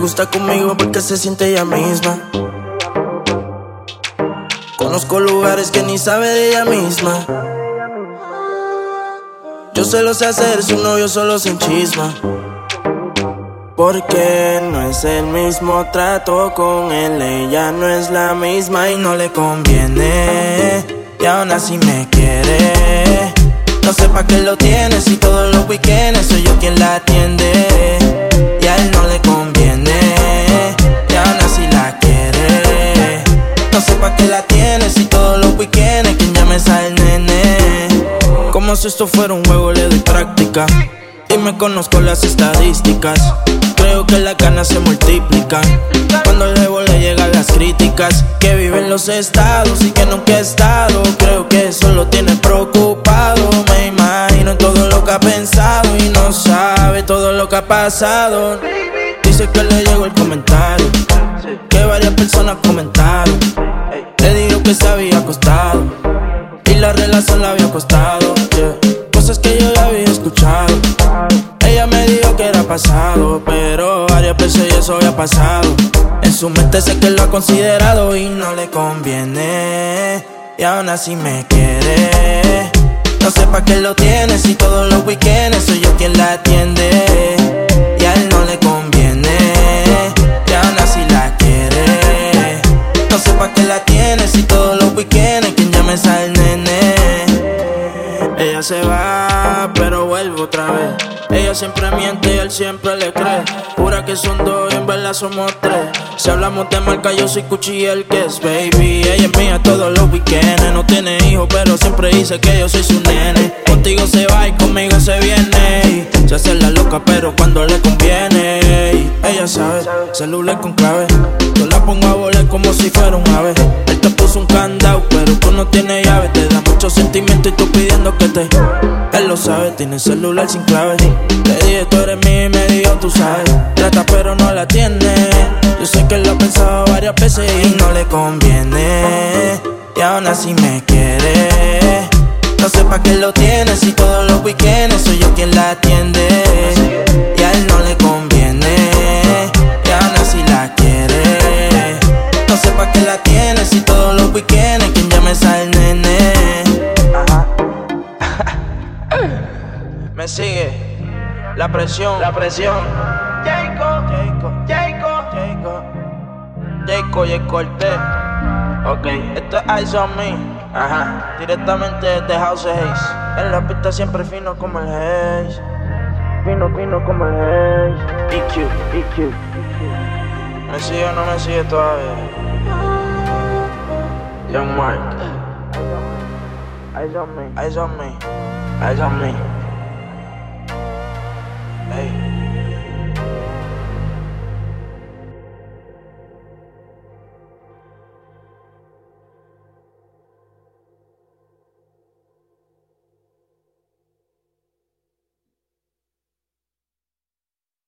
gusta conmigo porque se siente ella misma. Conozco lugares que ni sabe de ella misma. Yo se lo sé hacer, su novio solo se enchisma. Porque no es el mismo trato con él, ella no es la misma y no le conviene. Y aún así me quiere. No sé pa' qué lo tiene si todos los weekends soy yo quien la atiende. Y a él no le conviene, y aún así la quiere. No sé pa' qué la tiene si todos los weekends quien llame es al nene. Como si esto fuera un juego, le doy práctica y me conozco las estadísticas. Creo que las ganas se multiplican cuando al jevo le llegan las críticas. Que vive en los estados y que nunca ha estado. Creo que eso lo tiene preocupado. Me imagino en todo lo que ha pensado y no sabe todo lo que ha pasado. Dice que le llegó el comentario, que varias personas comentaron. Le digo que se había acostado y la relación la había costado, cosas que yo ya había escuchado. Ella me dijo que era pasado, pero varias veces ya eso había pasado. En su mente sé que lo ha considerado y no le conviene. Y aún así me quiere. No sé pa' qué lo tiene si todos los weekends soy yo quien la atiende. Y a él no le conviene, y aún así la quiere. No sé pa' qué la tiene si todos los weekends quien llame es al nene. Ella se va, pero vuelve otra vez. Ella siempre miente y él siempre le cree. Jura que son dos y en verdad somos tres. Si hablamos de marca, yo soy Cuchi y él que es baby. Ella es mía todos los weekends. No tiene hijos, pero siempre dice que yo soy su nene. Contigo se va y conmigo se viene. Se hace la loca, pero cuando le conviene. Ella sabe, celular con clave. Yo la pongo a volar como si fuera un ave. Él te puso un candado, pero tú no tienes llave. Te da mucho sentimiento y tú pidiendo que te. Él lo sabe, tiene celular sin clave. Le dije tú eres mía y me dijo tú sabes. Trata pero no la tiene. Yo sé que lo ha pensado varias veces y no le conviene. Y aún así me quiere. No sé pa' qué lo tiene si todos los weekends soy yo quien la atiende. Y a él no le conviene, y aún así la quiere. No sé pa' qué la tiene si todos los weekends quien llame es al nene. Me sigue la presión, Jacob Cortez. Ok, esto es Eyes on Me. Ajá, directamente desde House of Haze. En la pista siempre fino como el Haze. Fino como el Haze. EQ. ¿Me sigue o no me sigue todavía? Young Mark. Eyes on me.